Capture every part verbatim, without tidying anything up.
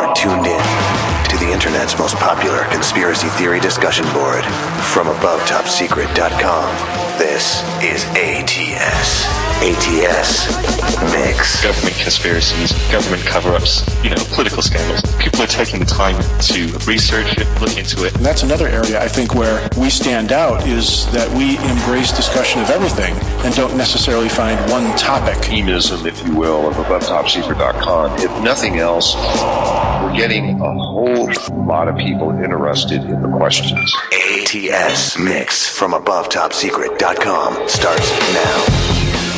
tuned in to the internet's most popular conspiracy theory discussion board. From above top secret dot com, this is A T S. A T S Mix. Government conspiracies, government cover-ups, you know, political scandals. People are taking the time to research it, look into it. And that's another area, I think, where we stand out is that we embrace discussion of everything and don't necessarily find one topic. Emism, if you will, of above top secret dot com. If nothing else, we're getting a whole lot of people interested in the questions. A T S Mix from above top secret dot com starts now.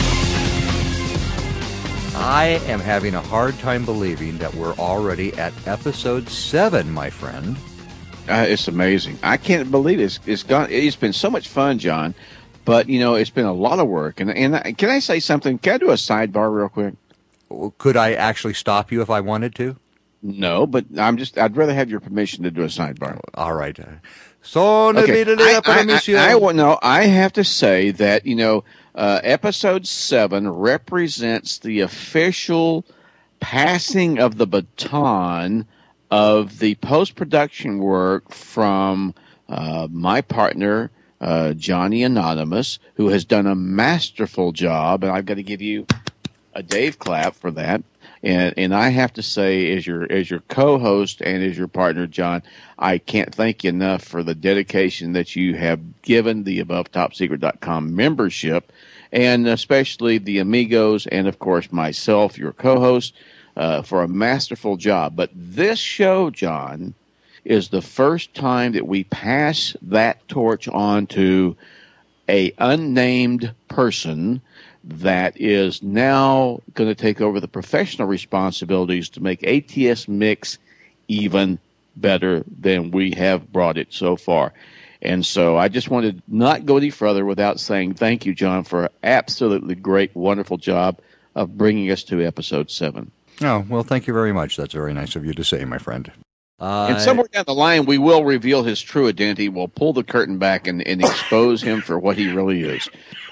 I am having a hard time believing that we're already at episode seven, my friend. Uh, it's amazing. I can't believe it. It's, it's gone. It's been so much fun, John. But you know, it's been a lot of work. And and I, can I say something? Can I do a sidebar real quick? Could I actually stop you if I wanted to? No, but I'm just. I'd rather have your permission to do a sidebar. All right. So okay. I, I, I, I, no, I have to say that you know. Uh, episode seven represents the official passing of the baton of the post-production work from uh, my partner, uh, Johnny Anonymous, who has done a masterful job, and I've got to give you a Dave clap for that. And and I have to say, as your as your co-host and as your partner, John, I can't thank you enough for the dedication that you have given the above top secret dot com membership, and especially the amigos, and of course myself, your co-host, uh, for a masterful job. But this show, John, is the first time that we pass that torch on to a unnamed person that is now going to take over the professional responsibilities to make A T S Mix even better than we have brought it so far. And so I just wanted to not go any further without saying thank you, John, for an absolutely great, wonderful job of bringing us to episode seven. Oh, well, thank you very much. That's very nice of you to say, my friend. Uh, and somewhere down the line, we will reveal his true identity. We'll pull the curtain back and, and expose him for what he really is.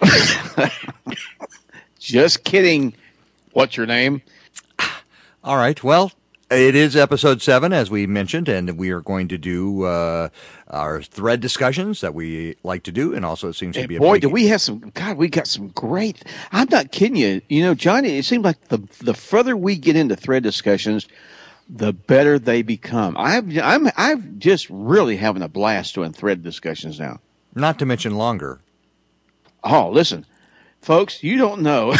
Just kidding. What's your name? All right. Well, it is episode seven, as we mentioned, and we are going to do uh, our thread discussions that we like to do, and also it seems and to be boy, a big... do we have some... God, we got some great... I'm not kidding you. You know, Johnny, it seems like the the further we get into thread discussions, the better they become. I'm I'm I'm just really having a blast doing thread discussions now. Not to mention longer. Oh, listen, folks, you don't know.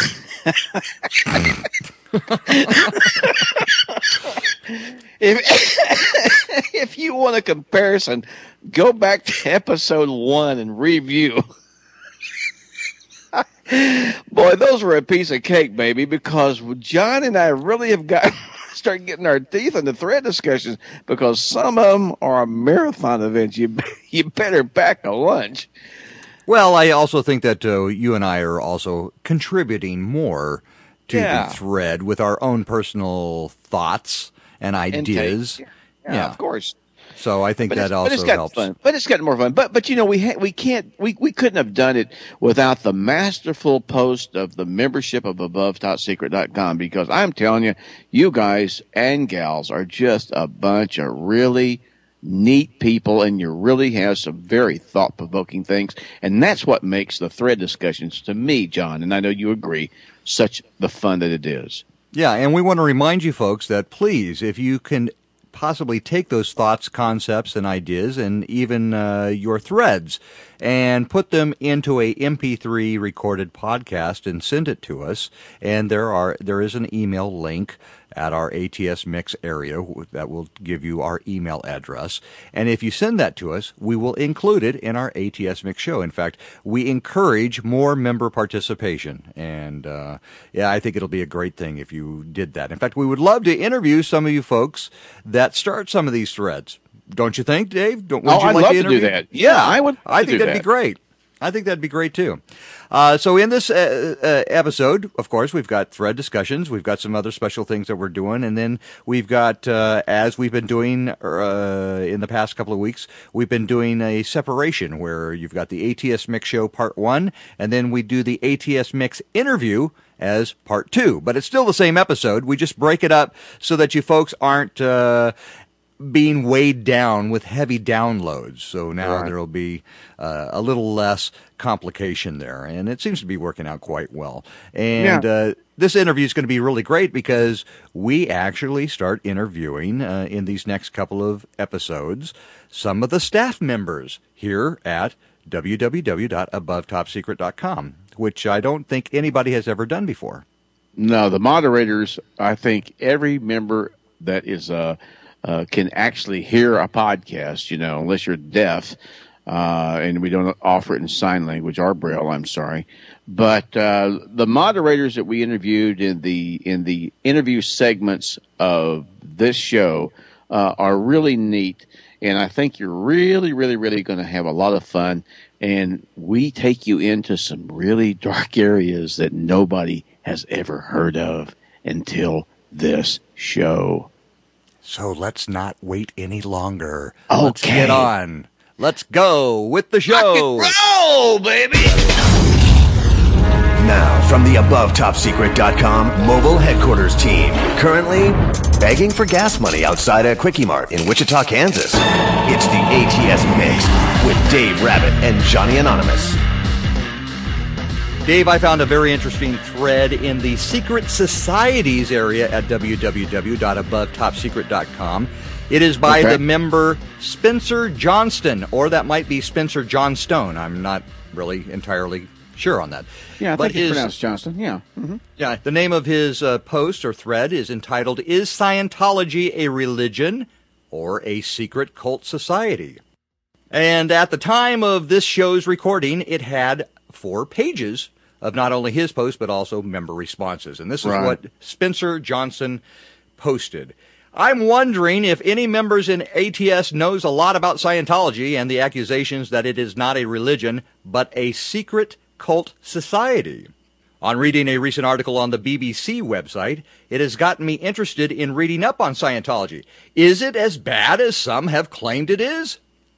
if if you want a comparison, go back to episode one and review. Boy, those were a piece of cake, baby, because John and I really have got start getting our teeth into thread discussions, because some of them are marathon events. You you better pack a lunch. Well, I also think that uh, you and I are also contributing more to yeah. the thread with our own personal thoughts and ideas. And yeah, yeah, of course. So I think but that also but it's got helps. Fun. But it's gotten more fun. But but you know we ha- we can't we, we couldn't have done it without the masterful post of the membership of above top secret dot com, because I'm telling you, you guys and gals are just a bunch of really neat people, and you really have some very thought-provoking things, and that's what makes the thread discussions, to me, John, and I know you agree, such the fun that it is. Yeah, and we want to remind you folks that please, if you can possibly take those thoughts, concepts, and ideas, and even uh, your threads, and put them into a M P three recorded podcast and send it to us. And there are there is an email link at our A T S Mix area that will give you our email address. And if you send that to us, we will include it in our A T S Mix show. In fact, we encourage more member participation. And uh, yeah, I think it'll be a great thing if you did that. In fact, we would love to interview some of you folks that start some of these threads. Don't you think, Dave? Don't, would oh, you I'd like love to, to do that. Yeah, yeah, I would. I think that'd that. be great. I think that'd be great, too. Uh, so in this uh, uh, episode, of course, we've got thread discussions. We've got some other special things that we're doing. And then we've got, uh, as we've been doing uh, in the past couple of weeks, we've been doing a separation where you've got the A T S Mix Show Part one, and then we do the A T S Mix interview, as part two. But it's still the same episode. We just break it up so that you folks aren't uh, being weighed down with heavy downloads. So now right. there will be uh, a little less complication there. And it seems to be working out quite well. And yeah. uh, this interview is going to be really great because we actually start interviewing uh, in these next couple of episodes some of the staff members here at w w w dot above top secret dot com, which I don't think anybody has ever done before. No, the moderators, I think every member that is uh, uh, can actually hear a podcast, you know, unless you're deaf, uh, and we don't offer it in sign language or Braille, I'm sorry. But uh, the moderators that we interviewed in the in the interview segments of this show uh, are really neat. And I think you're really, really, really going to have a lot of fun. And we take you into some really dark areas that nobody has ever heard of until this show. So let's not wait any longer. Okay. Let's get on. Let's go with the show. Rock and roll, baby. Now, from the above top secret dot com mobile headquarters team, currently begging for gas money outside a Quickie Mart in Wichita, Kansas. It's the A T S Mix with Dave Rabbit and Johnny Anonymous. Dave, I found a very interesting thread in the secret societies area at w w w dot above top secret dot com. It is by okay. the member Spencer Johnston, or that might be Spencer Johnstone. I'm not really entirely sure on that. Yeah, I but think it's his, pronounced Johnston. Yeah. Mm-hmm. Yeah. The name of his uh, post or thread is entitled, "Is Scientology a Religion or a Secret Cult Society?" And at the time of this show's recording, it had four pages of not only his post, but also member responses. And this is right. what Spencer Johnson posted. "I'm wondering if any members in A T S knows a lot about Scientology and the accusations that it is not a religion, but a secret cult society. On reading a recent article on the B B C website, it has gotten me interested in reading up on Scientology. Is it as bad as some have claimed it is?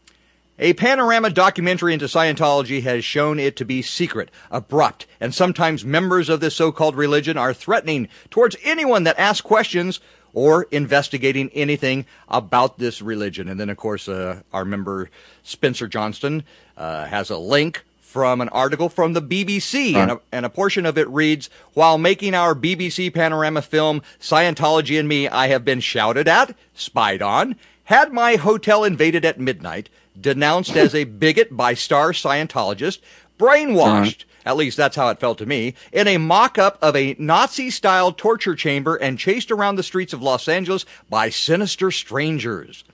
A panorama documentary into Scientology has shown it to be secret, abrupt, and sometimes members of this so-called religion are threatening towards anyone that asks questions or investigating anything about this religion." And then, of course, uh, our member Spencer Johnston uh, has a link from an article from the B B C, right. and, a, and a portion of it reads, "While making our B B C panorama film, Scientology and Me, I have been shouted at, spied on, had my hotel invaded at midnight, denounced as a bigot by star Scientologist, brainwashed, uh-huh. at least that's how it felt to me, in a mock-up of a Nazi-style torture chamber and chased around the streets of Los Angeles by sinister strangers."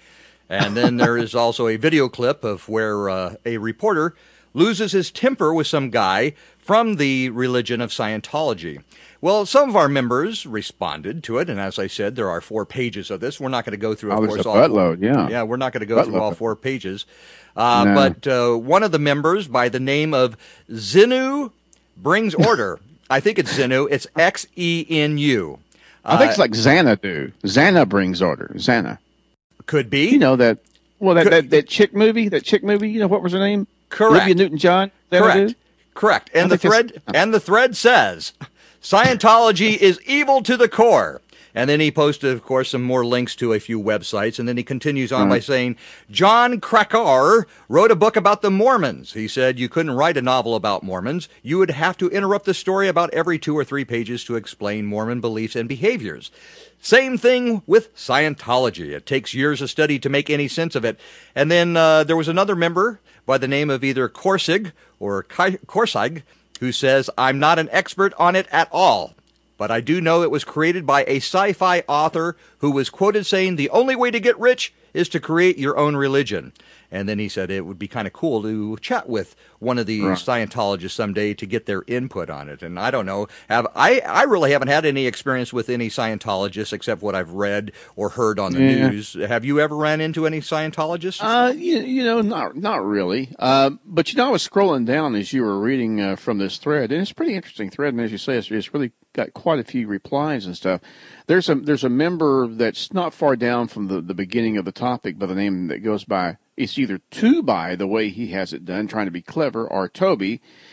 And then there is also a video clip of where uh, a reporter loses his temper with some guy from the religion of Scientology. Well, some of our members responded to it, and as I said, there are four pages of this. We're not going to go through, of oh, course, a all buttload, yeah. Yeah, we're not going to go buttload. through all four pages. Uh, no. But uh, one of the members, by the name of Xenu, brings order. I think it's Xenu. It's X E N U. Uh, I think it's like Xanadu. Xana brings order. Xana. Could be. You know that, well, that, that, that chick movie, that chick movie, you know, what was her name? Correct. Olivia Newton-John? Correct. Correct. And the thread and the thread says, "Scientology is evil to the core." And then he posted, of course, some more links to a few websites. And then he continues on mm-hmm. by saying, "John Krakauer wrote a book about the Mormons. He said you couldn't write a novel about Mormons. You would have to interrupt the story about every two or three pages to explain Mormon beliefs and behaviors. Same thing with Scientology. It takes years of study to make any sense of it." And then uh, there was another member by the name of either Korsig or Korsig who says, "I'm not an expert on it at all, but I do know it was created by a sci-fi author who was quoted saying the only way to get rich is to create your own religion." And then he said it would be kind of cool to chat with one of these right. Scientologists someday to get their input on it. And I don't know, have I, I really haven't had any experience with any Scientologists except what I've read or heard on the yeah. news. Have you ever ran into any Scientologists? Uh, you, you know, not not really. Uh, but, you know, I was scrolling down as you were reading uh, from this thread, and it's a pretty interesting thread. And as you say, it's, it's really got quite a few replies and stuff. There's a there's a member that's not far down from the, the beginning of the topic by the name that goes by, it's either two by the way he has it done, trying to be clever, or Toby.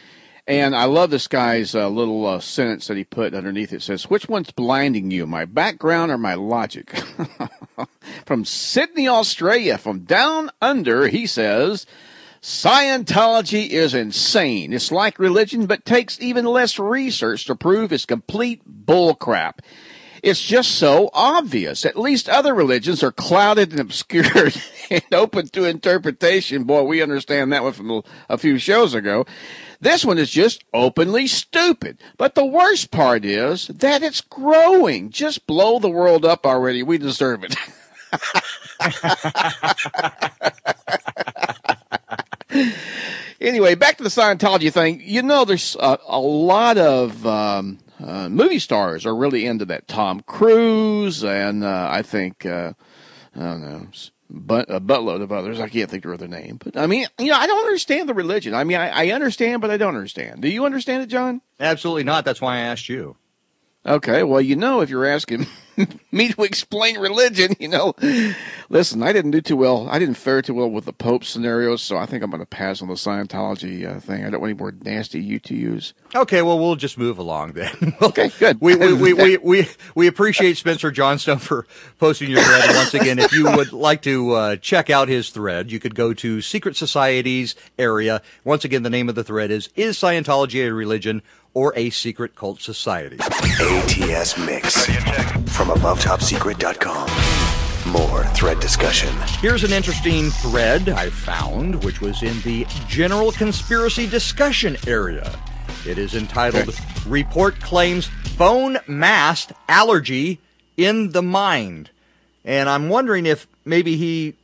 And I love this guy's uh, little uh, sentence that he put underneath. It says, "Which one's blinding you, my background or my logic?" From Sydney, Australia, from down under, he says, "Scientology is insane. It's like religion, but takes even less research to prove it's complete bullcrap. It's just so obvious. At least other religions are clouded and obscured and open to interpretation." Boy, we understand that one from a few shows ago. This one is just openly stupid. But the worst part is that it's growing. Just blow the world up already. We deserve it. Anyway, back to the Scientology thing. You know, there's a, a lot of um, uh, movie stars are really into that. Tom Cruise and uh, I think, uh, I don't know, but a buttload of others. I can't think of their name. But, I mean, you know, I don't understand the religion. I mean, I, I understand, but I don't understand. Do you understand it, John? Absolutely not. That's why I asked you. Okay, well, you know, if you're asking me to explain religion, you know, listen, I didn't do too well. I didn't fare too well with the Pope scenario, so I think I'm going to pass on the Scientology uh, thing. I don't want any more nasty U T Us. Okay, well, we'll just move along then. Okay, good. we, we, we, we, we, we appreciate Spencer Johnstone for posting your thread. And once again, if you would like to uh, check out his thread, you could go to Secret Society's area. Once again, the name of the thread is, "Is Scientology a Religion or a Secret Cult Society?" A T S Mix from above top secret dot com. More thread discussion. Here's an interesting thread I found, which was in the General Conspiracy Discussion area. It is entitled, okay. "Report Claims Phone Mast Allergy in the Mind." And I'm wondering if maybe he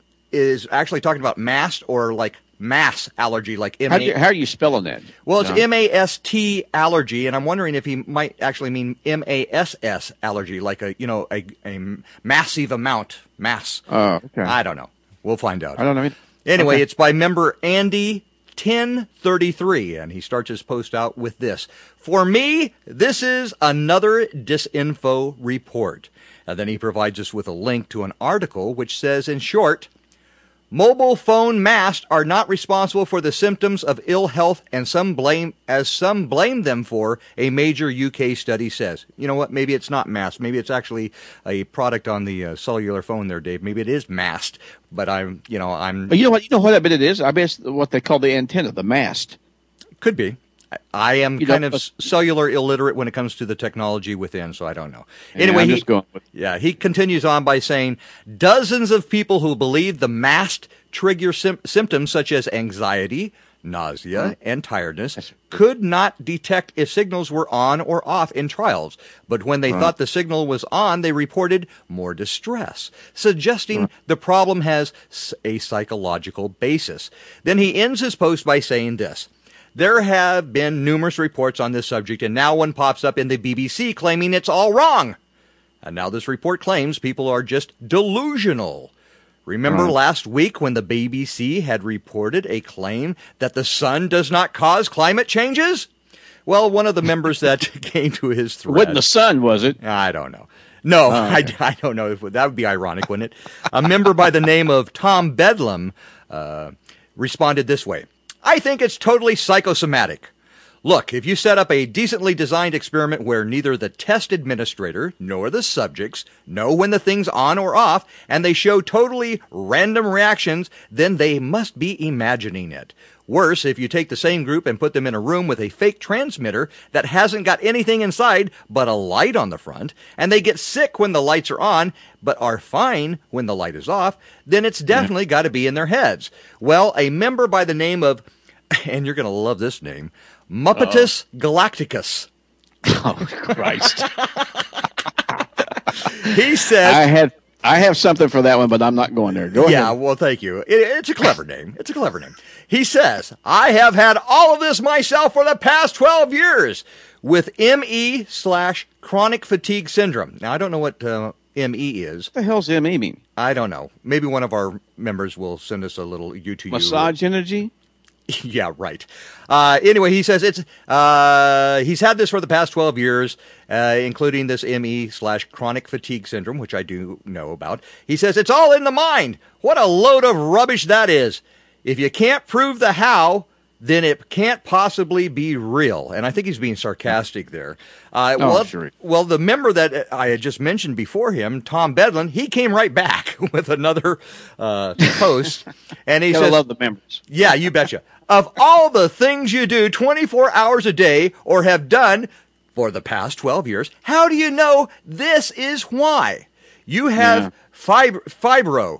is actually talking about mast or like mass allergy, like M A. How, you, how are you spelling that? Well, it's no. M A S T allergy, and I'm wondering if he might actually mean M A S S allergy, like a you know a, a massive amount mass. Oh, okay. I don't know. We'll find out. I don't know. Anyway, okay. It's by member Andy ten thirty-three, and he starts his post out with this: "For me, this is another disinfo report." And then he provides us with a link to an article which says, in short, "Mobile phone masts are not responsible for the symptoms of ill health, and some blame, as some blame them for, a major U K study says." You know what? Maybe it's not mast. Maybe it's actually a product on the uh, cellular phone there, Dave. Maybe it is mast. But I'm, you know, I'm. You know what? You know what I bet it is. I bet it's what they call the antenna, the mast. Could be. I am you kind of but, cellular illiterate when it comes to the technology within, so I don't know. Yeah, anyway, I'm he, just going with yeah, he continues on by saying, "Dozens of people who believe the mast trigger sim- symptoms such as anxiety, nausea, mm-hmm. and tiredness could not detect if signals were on or off in trials. But when they right. thought the signal was on, they reported more distress, suggesting right. the problem has a psychological basis." Then he ends his post by saying this: "There have been numerous reports on this subject, and now one pops up in the B B C claiming it's all wrong. And now this report claims people are just delusional. Remember right. last week when the B B C had reported a claim that the sun does not cause climate changes? Well, one of the members that came to his thread... It wasn't the sun, was it? I don't know. No, oh, okay. I, I don't know. If, that would be ironic, wouldn't it? A member by the name of Tom Bedlam uh, responded this way: "I think it's totally psychosomatic. Look, if you set up a decently designed experiment where neither the test administrator nor the subjects know when the thing's on or off, and they show totally random reactions, then they must be imagining it. Worse, if you take the same group and put them in a room with a fake transmitter that hasn't got anything inside but a light on the front, and they get sick when the lights are on, but are fine when the light is off, then it's definitely got to be in their heads. Well, a member by the name of," and you're going to love this name, "Muppetus Uh-oh. Galacticus." Oh, Christ. He says... I have, I have something for that one, but I'm not going there. Go yeah, ahead. well, thank you. It, it's a clever name. It's a clever name. He says, "I have had all of this myself for the past twelve years with M E slash chronic fatigue syndrome." Now, I don't know what uh, M E is. What the hell's M E mean? I don't know. Maybe one of our members will send us a little U to U. Massage energy? Yeah, right. Uh, anyway, he says it's uh, he's had this for the past twelve years, uh, including this M E slash chronic fatigue syndrome, which I do know about. He says it's all in the mind. What a load of rubbish that is. If you can't prove the how, then it can't possibly be real. And I think he's being sarcastic there. Uh, oh, well, sure. well, the member that I had just mentioned before him, Tom Bedlin, he came right back with another uh, post. And he Gotta says, love the members. Yeah, you betcha. Of all the things you do twenty-four hours a day or have done for the past twelve years, how do you know this is why? You have Yeah. fib- fibro.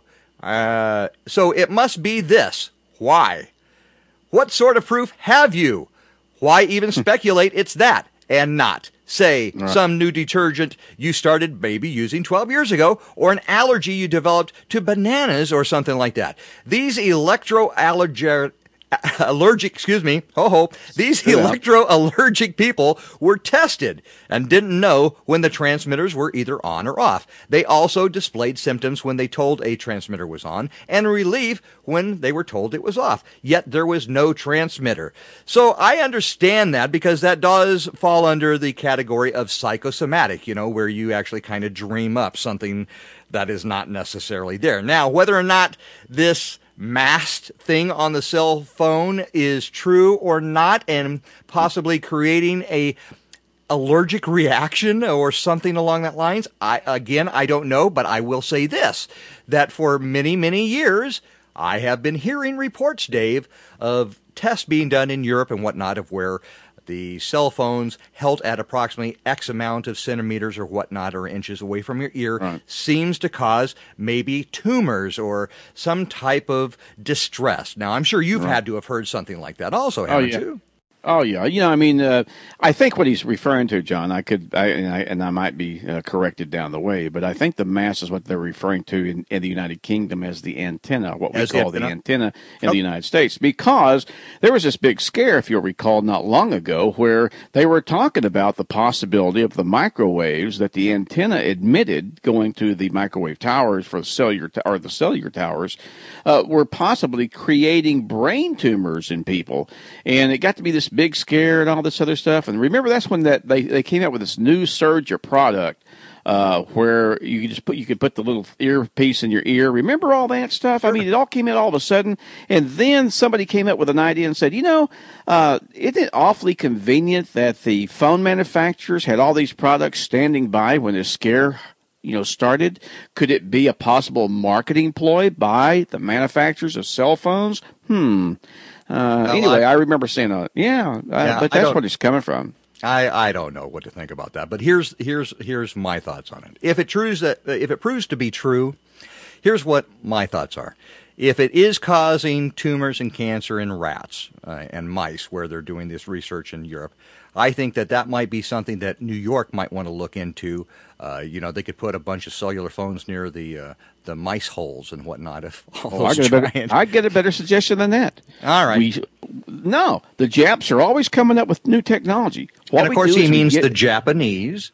Uh, so it must be this. Why? What sort of proof have you? Why even speculate it's that and not, say, Right. some new detergent you started maybe using twelve years ago, or an allergy you developed to bananas or something like that? These electroallergic allergic, excuse me, ho ho, these Yeah. electro-allergic people were tested and didn't know when the transmitters were either on or off. They also displayed symptoms when they told a transmitter was on and relief when they were told it was off. Yet there was no transmitter. So I understand that because that does fall under the category of psychosomatic, you know, where you actually kind of dream up something that is not necessarily there. Now, whether or not this masked thing on the cell phone is true or not, and possibly creating a allergic reaction or something along that lines, I again I don't know, but I will say this, that for many many years I have been hearing reports, Dave, of tests being done in Europe and whatnot of where the cell phones held at approximately X amount of centimeters or whatnot or inches away from your ear Right. seems to cause maybe tumors or some type of distress. Now, I'm sure you've Right. had to have heard something like that also, haven't yeah. you? Oh yeah, you know, I mean, uh, I think what he's referring to, John, I could, I, and I, and I might be uh, corrected down the way, but I think the mass is what they're referring to in, in the United Kingdom as the antenna, what we As the call the antenna. antenna in Yep. the United States, because there was this big scare, if you'll recall, not long ago, where they were talking about the possibility of the microwaves that the antenna emitted going to the microwave towers for the cellular t- or the cellular towers uh, were possibly creating brain tumors in people, and it got to be this big scare and all this other stuff. And remember, that's when that they, they came out with this new Surger product uh, where you could just put you could put the little earpiece in your ear. Remember all that stuff? I mean, it all came out all of a sudden, and then somebody came up with an idea and said, you know, uh, isn't it awfully convenient that the phone manufacturers had all these products standing by when the scare, you know, started? Could it be a possible marketing ploy by the manufacturers of cell phones? Hmm. Uh, No, anyway, I- I remember saying, uh, yeah, uh, Yeah, but I that's don't- what it's coming from. I, I don't know what to think about that, but here's here's here's my thoughts on it. If it proves that if it proves to be true, here's what my thoughts are. If it is causing tumors and cancer in rats uh, and mice, where they're doing this research in Europe, I think that that might be something that New York might want to look into. Uh, you know, they could put a bunch of cellular phones near the uh, the mice holes and whatnot. If all Oh, I those get, a better, giant- I get a better suggestion than that. All right. We, no, the Japs are always coming up with new technology. What and of we course, do he is we means get- the Japanese.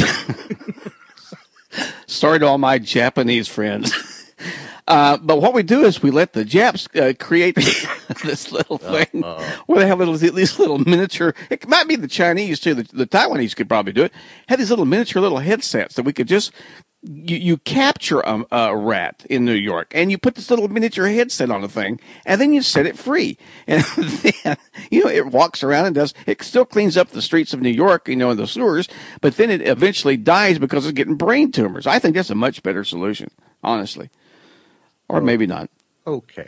Sorry to all my Japanese friends. Uh, but what we do is we let the Japs uh, create this little thing Uh-oh. where they have little these little miniature. It might be the Chinese too. The, the Taiwanese could probably do it. Have these little miniature little headsets that we could just you, you capture a, a rat in New York and you put this little miniature headset on the thing and then you set it free and then you know it walks around and does it still cleans up the streets of New York, you know, in the sewers, but then it eventually dies because it's getting brain tumors. I think that's a much better solution, honestly. Or maybe not. Okay.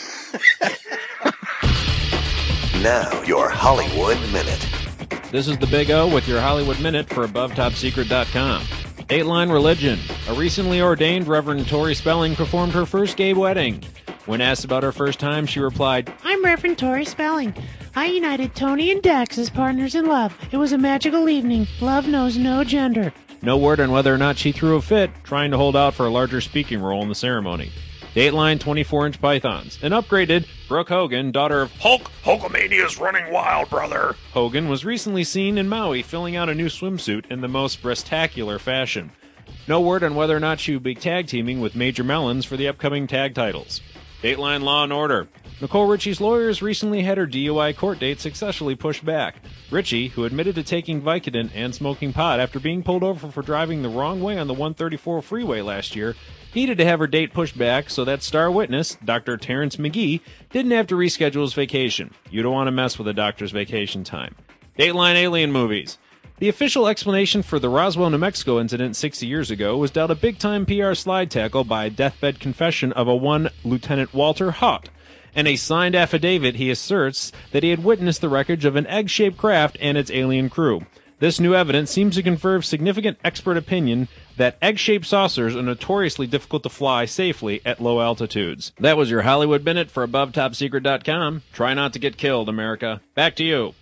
Now, your Hollywood Minute. This is the Big O with your Hollywood Minute for Above Top Secret dot com. Dateline Religion. A recently ordained Reverend Tori Spelling performed her first gay wedding. When asked about her first time, she replied, I'm Reverend Tori Spelling. I united Tony and Dax as partners in love. It was a magical evening. Love knows no gender. No word on whether or not she threw a fit, trying to hold out for a larger speaking role in the ceremony. Dateline twenty-four inch pythons. An upgraded Brooke Hogan, daughter of Hulk Hulkamania's running wild, brother. Hogan was recently seen in Maui filling out a new swimsuit in the most breastacular fashion. No word on whether or not she would be tag teaming with Major Melons for the upcoming tag titles. Dateline Law and Order. Nicole Richie's lawyers recently had her D U I court date successfully pushed back. Richie, who admitted to taking Vicodin and smoking pot after being pulled over for driving the wrong way on the one thirty-four freeway last year, needed to have her date pushed back so that star witness, Doctor Terrence McGee, didn't have to reschedule his vacation. You don't want to mess with a doctor's vacation time. Dateline Alien Movies. The official explanation for the Roswell, New Mexico incident sixty years ago was dealt a big-time P R slide tackle by a deathbed confession of a one Lieutenant Walter Haut. In a signed affidavit, he asserts that he had witnessed the wreckage of an egg-shaped craft and its alien crew. This new evidence seems to confer significant expert opinion that egg-shaped saucers are notoriously difficult to fly safely at low altitudes. That was your Hollywood Minute for Above Top Secret dot com. Try not to get killed, America. Back to you.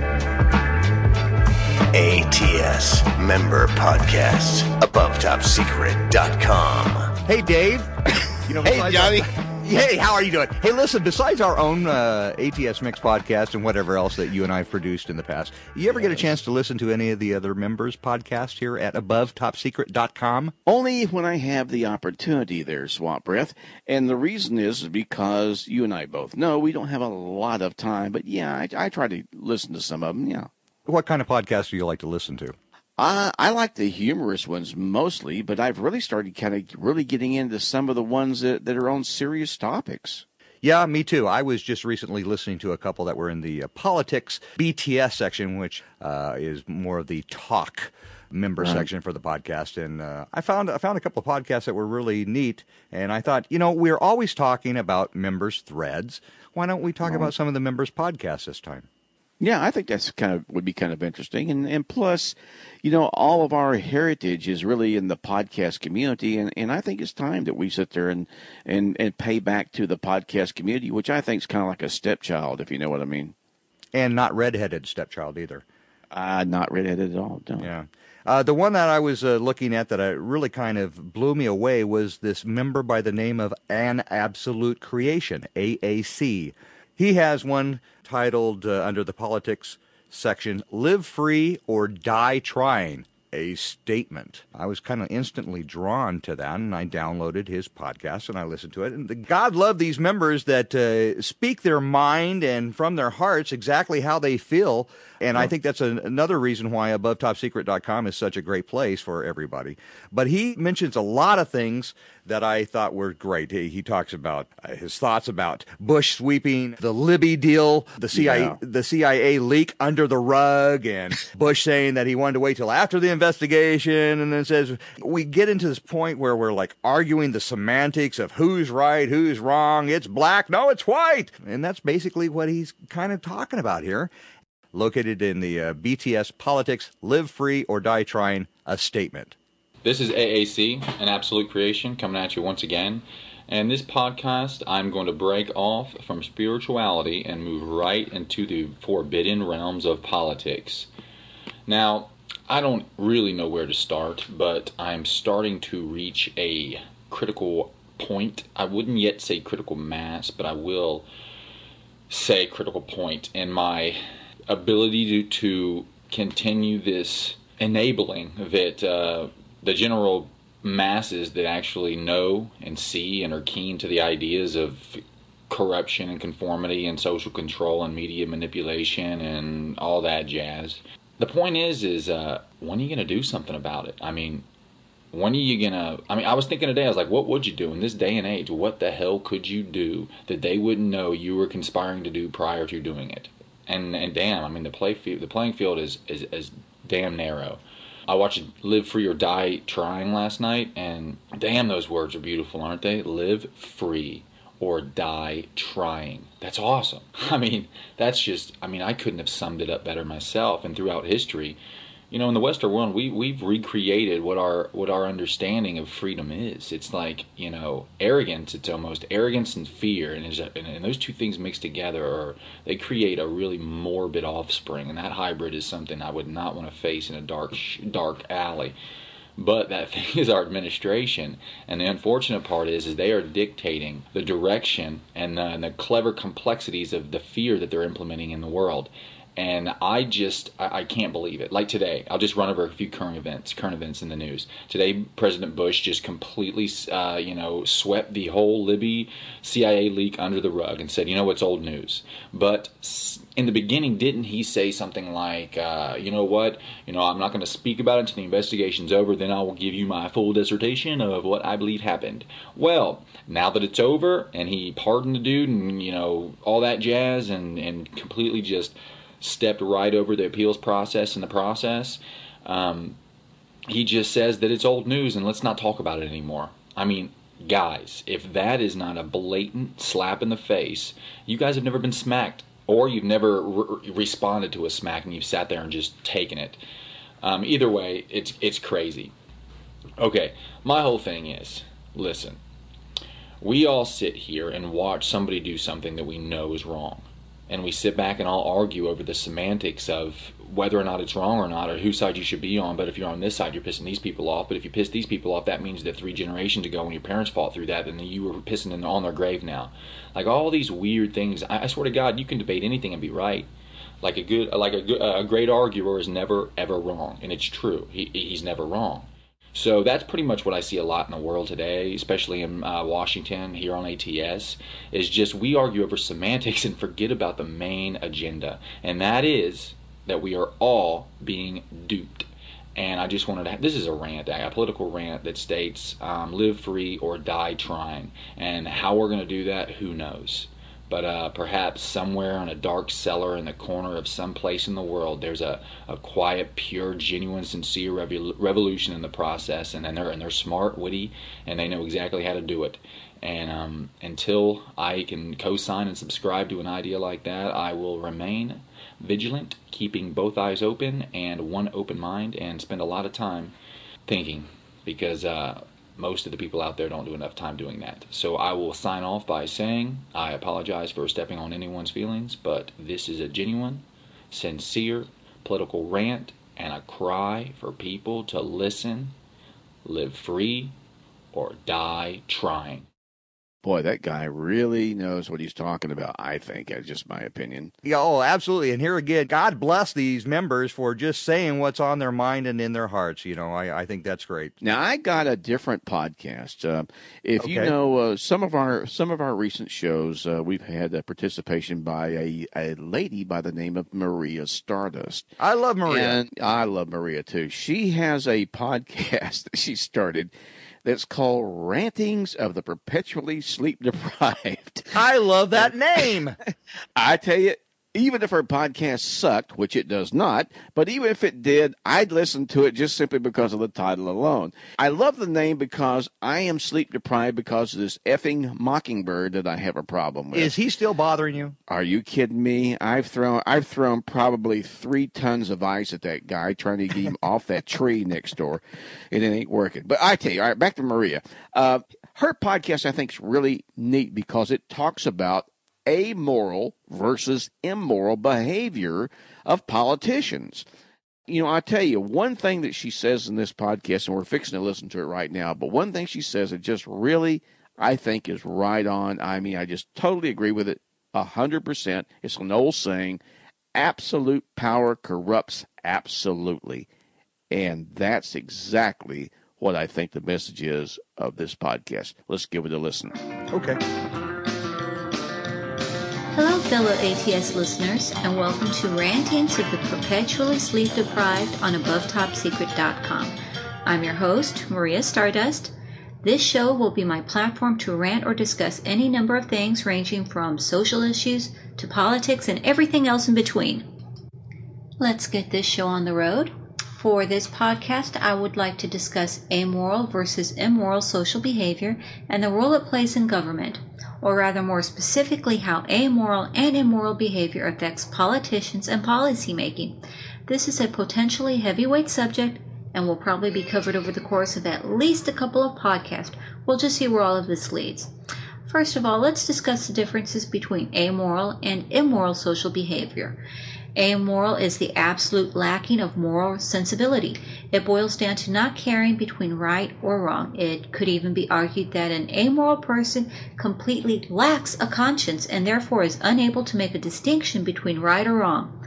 A T S Member Podcasts. Above Top Secret dot com. Hey, Dave. You know, hey, Johnny. Hey, how are you doing? Hey, listen, besides our own uh, A T S Mix podcast and whatever else that you and I have produced in the past, you ever yes. get a chance to listen to any of the other members' podcasts here at Above Top Secret dot com? Only when I have the opportunity there, Swamp Breath. And the reason is because you and I both know we don't have a lot of time. But, yeah, I, I try to listen to some of them, yeah. What kind of podcasts do you like to listen to? Uh, I like the humorous ones mostly, but I've really started kind of really getting into some of the ones that, that are on serious topics. Yeah, me too. I was just recently listening to a couple that were in the uh, politics B T S section, which uh, is more of the talk member right. section for the podcast. And uh, I found I found a couple of podcasts that were really neat. And I thought, you know, we're always talking about members' threads. Why don't we talk right. about some of the members' podcasts this time? Yeah, I think that's kind of would be kind of interesting, and and plus, you know, all of our heritage is really in the podcast community, and, and I think it's time that we sit there and, and, and pay back to the podcast community, which I think is kind of like a stepchild, if you know what I mean. And not redheaded stepchild either. Uh, not redheaded at all. No. Yeah. Uh, the one that I was uh, looking at that I really kind of blew me away was this member by the name of An Absolute Creation, A A C. He has one titled uh, under the politics section, Live Free or Die Trying, a Statement. I was kind of instantly drawn to that, and I downloaded his podcast and I listened to it. And the, God love these members that uh, speak their mind and from their hearts exactly how they feel. And I think that's a, another reason why Above Top Secret dot com is such a great place for everybody. But he mentions a lot of things that I thought were great. He, he talks about uh, his thoughts about Bush sweeping the Libby deal, the C I A, yeah. the C I A leak under the rug, and Bush saying that he wanted to wait till after the investigation, and then says we get into this point where we're like arguing the semantics of who's right, who's wrong, it's black, no, it's white. And that's basically what he's kind of talking about here. Located in the uh, B T S Politics, Live Free or Die Trying, a Statement. This is A A C, An Absolute Creation, coming at you once again. And this podcast, I'm going to break off from spirituality and move right into the forbidden realms of politics. Now, I don't really know where to start, but I'm starting to reach a critical point. I wouldn't yet say critical mass, but I will say critical point in my ability to, to continue this enabling that uh, the general masses that actually know and see and are keen to the ideas of corruption and conformity and social control and media manipulation and all that jazz. The point is, is uh, when are you going to do something about it? I mean, when are you going to... I mean, I was thinking today, I was like, what would you do in this day and age? What the hell could you do that they wouldn't know you were conspiring to do prior to doing it? And and damn, I mean, the play field, the playing field is, is, is damn narrow. I watched Live Free or Die Trying last night, and damn, those words are beautiful, aren't they? Live free or die trying. That's awesome. I mean, that's just, I mean, I couldn't have summed it up better myself. And throughout history, you know, in the Western world, we, we've recreated what our what our understanding of freedom is. It's like, you know, arrogance. It's almost arrogance and fear. And, a, and those two things mixed together, are, they create a really morbid offspring. And that hybrid is something I would not want to face in a dark, dark alley. But that thing is our administration. And the unfortunate part is, is they are dictating the direction and the, and the clever complexities of the fear that they're implementing in the world. And I just, I, I can't believe it. Like today, I'll just run over a few current events, current events in the news. Today, President Bush just completely, uh, you know, swept the whole Libby C I A leak under the rug and said, you know, it's old news. But in the beginning, didn't he say something like, uh, you know what, you know, I'm not going to speak about it until the investigation's over, then I will give you my full dissertation of what I believe happened. Well, now that it's over, and he pardoned the dude, and, you know, all that jazz, and, and completely just stepped right over the appeals process in the process, um, he just says that it's old news and let's not talk about it anymore. I mean, guys, if that is not a blatant slap in the face, you guys have never been smacked, or you've never re- responded to a smack and you've sat there and just taken it. Um, either way, it's it's crazy. Okay, my whole thing is, listen, we all sit here and watch somebody do something that we know is wrong. And we sit back and all argue over the semantics of whether or not it's wrong or not, or whose side you should be on. But if you're on this side, you're pissing these people off. But if you piss these people off, that means that three generations ago when your parents fought through that, then you were pissing in, on their grave now. Like all these weird things. I, I swear to God, you can debate anything and be right. Like a good, like a, good, a great arguer is never, ever wrong. And it's true. He, he's never wrong. So that's pretty much what I see a lot in the world today, especially in uh, Washington, here on A T S, is just we argue over semantics and forget about the main agenda. And that is that we are all being duped. And I just wanted to, this is a rant, a political rant that states um, live free or die trying. And how we're going to do that, who knows? But uh, perhaps somewhere in a dark cellar in the corner of some place in the world, there's a, a quiet, pure, genuine, sincere revol- revolution in the process, and, and they're and they're smart, witty, and they know exactly how to do it. And um, until I can co-sign and subscribe to an idea like that, I will remain vigilant, keeping both eyes open and one open mind, and spend a lot of time thinking, because uh, most of the people out there don't do enough time doing that. So I will sign off by saying I apologize for stepping on anyone's feelings, but this is a genuine, sincere political rant and a cry for people to listen, live free, or die trying. Boy, that guy really knows what he's talking about, I think. That's just my opinion. Yeah, oh, absolutely. And here again, God bless these members for just saying what's on their mind and in their hearts. You know, I, I think that's great. Now, I got a different podcast. Uh, if okay. you know uh, some of our some of our recent shows, uh, we've had a participation by a, a lady by the name of Maria Stardust. I love Maria. And I love Maria, too. She has a podcast that she started that's called Rantings of the Perpetually Sleep Deprived. I love that name. I tell you, even if her podcast sucked, which it does not, but even if it did, I'd listen to it just simply because of the title alone. I love the name because I am sleep deprived because of this effing mockingbird that I have a problem with. Is he still bothering you? Are you kidding me? I've thrown I've thrown probably three tons of ice at that guy trying to get him off that tree next door, and it ain't working. But I tell you, all right, back to Maria. Uh, her podcast, I think, is really neat because it talks about amoral versus immoral behavior of politicians. You know, I tell you, one thing that she says in this podcast, and we're fixing to listen to it right now, but one thing she says that just really, I think, is right on. I mean, I just totally agree with it one hundred percent. It's an old saying, absolute power corrupts absolutely. And that's exactly what I think the message is of this podcast. Let's give it a listen. Okay. Hello, fellow A T S listeners, and welcome to Rantings of the Perpetually Sleep Deprived on above top secret dot com. I'm your host, Maria Stardust. This show will be my platform to rant or discuss any number of things ranging from social issues to politics and everything else in between. Let's get this show on the road. For this podcast, I would like to discuss amoral versus immoral social behavior and the role it plays in government, or rather more specifically how amoral and immoral behavior affects politicians and policymaking. This is a potentially heavyweight subject and will probably be covered over the course of at least a couple of podcasts. We'll just see where all of this leads. First of all, let's discuss the differences between amoral and immoral social behavior. Amoral is the absolute lacking of moral sensibility. It boils down to not caring between right or wrong. It could even be argued that an amoral person completely lacks a conscience and therefore is unable to make a distinction between right or wrong.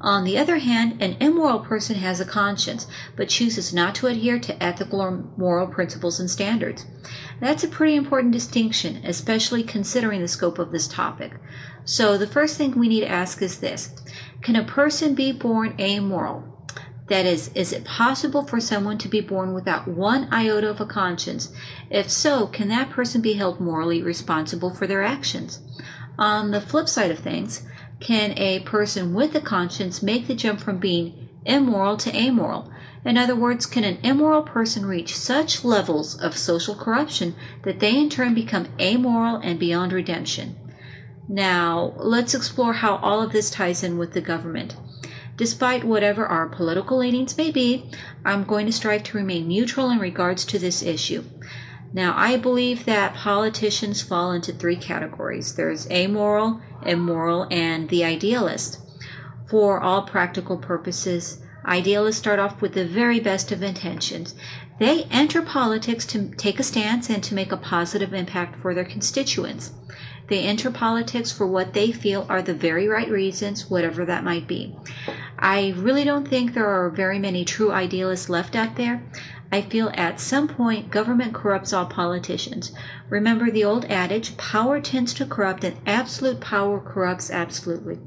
On the other hand, an immoral person has a conscience, but chooses not to adhere to ethical or moral principles and standards. That's a pretty important distinction, especially considering the scope of this topic. So the first thing we need to ask is this: can a person be born amoral? That is, is it possible for someone to be born without one iota of a conscience? If so, can that person be held morally responsible for their actions? On the flip side of things, can a person with a conscience make the jump from being immoral to amoral? In other words, can an immoral person reach such levels of social corruption that they in turn become amoral and beyond redemption? Now, let's explore how all of this ties in with the government. Despite whatever our political leanings may be, I'm going to strive to remain neutral in regards to this issue. Now, I believe that politicians fall into three categories. There's amoral, immoral, and the idealist. For all practical purposes, idealists start off with the very best of intentions. They enter politics to take a stance and to make a positive impact for their constituents. They enter politics for what they feel are the very right reasons, whatever that might be. I really don't think there are very many true idealists left out there. I feel at some point government corrupts all politicians. Remember the old adage, power tends to corrupt and absolute power corrupts absolutely.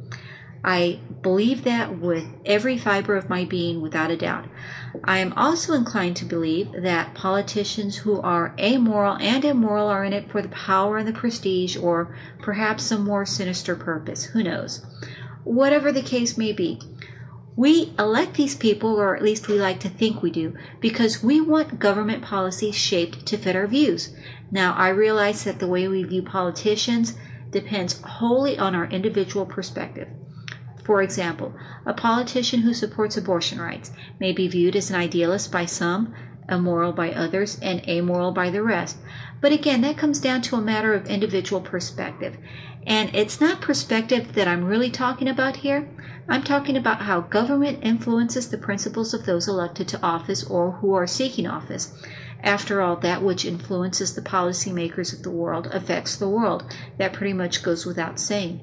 I believe that with every fiber of my being, without a doubt. I am also inclined to believe that politicians who are amoral and immoral are in it for the power and the prestige, or perhaps some more sinister purpose. Who knows? Whatever the case may be, we elect these people, or at least we like to think we do, because we want government policies shaped to fit our views. Now, I realize that the way we view politicians depends wholly on our individual perspective. For example, a politician who supports abortion rights may be viewed as an idealist by some, immoral by others, and amoral by the rest. But again, that comes down to a matter of individual perspective. And it's not perspective that I'm really talking about here. I'm talking about how government influences the principles of those elected to office or who are seeking office. After all, that which influences the policymakers of the world affects the world. That pretty much goes without saying.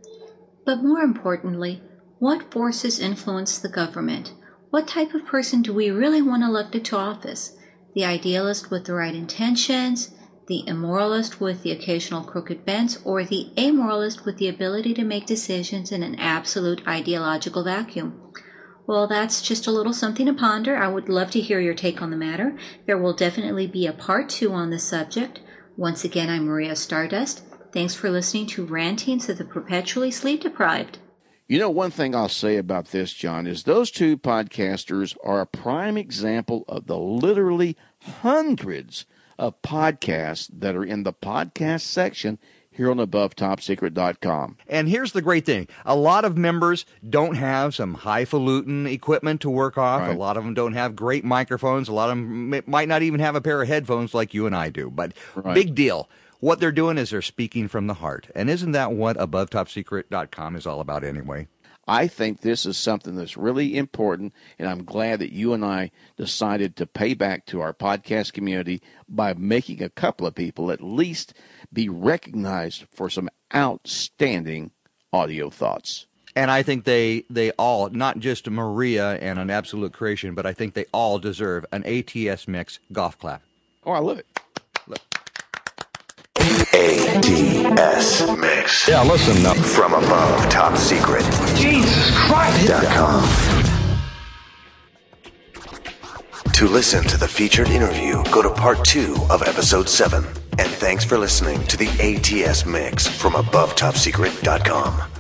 But more importantly, what forces influence the government? What type of person do we really want elected to office? The idealist with the right intentions, the immoralist with the occasional crooked bents, or the amoralist with the ability to make decisions in an absolute ideological vacuum? Well, that's just a little something to ponder. I would love to hear your take on the matter. There will definitely be a part two on this subject. Once again, I'm Maria Stardust. Thanks for listening to Rantings of the Perpetually Sleep Deprived. You know, one thing I'll say about this, John, is those two podcasters are a prime example of the literally hundreds of podcasts that are in the podcast section here on above top secret dot com. And here's the great thing. A lot of members don't have some highfalutin equipment to work off. Right. A lot of them don't have great microphones. A lot of them might not even have a pair of headphones like you and I do. But right. Big deal. What they're doing is they're speaking from the heart. And isn't that what above top secret dot com is all about anyway? I think this is something that's really important, and I'm glad that you and I decided to pay back to our podcast community by making a couple of people at least be recognized for some outstanding audio thoughts. And I think they, they all, not just Maria and an absolute creation, but I think they all deserve an A T S Mix golf clap. Oh, I love it. Look. A T S Mix. Yeah, listen up. From above top secret. Jesus Christ. Dot com. To listen to the featured interview, go to part two of episode seven. And thanks for listening to the A T S Mix from above top secret dot com.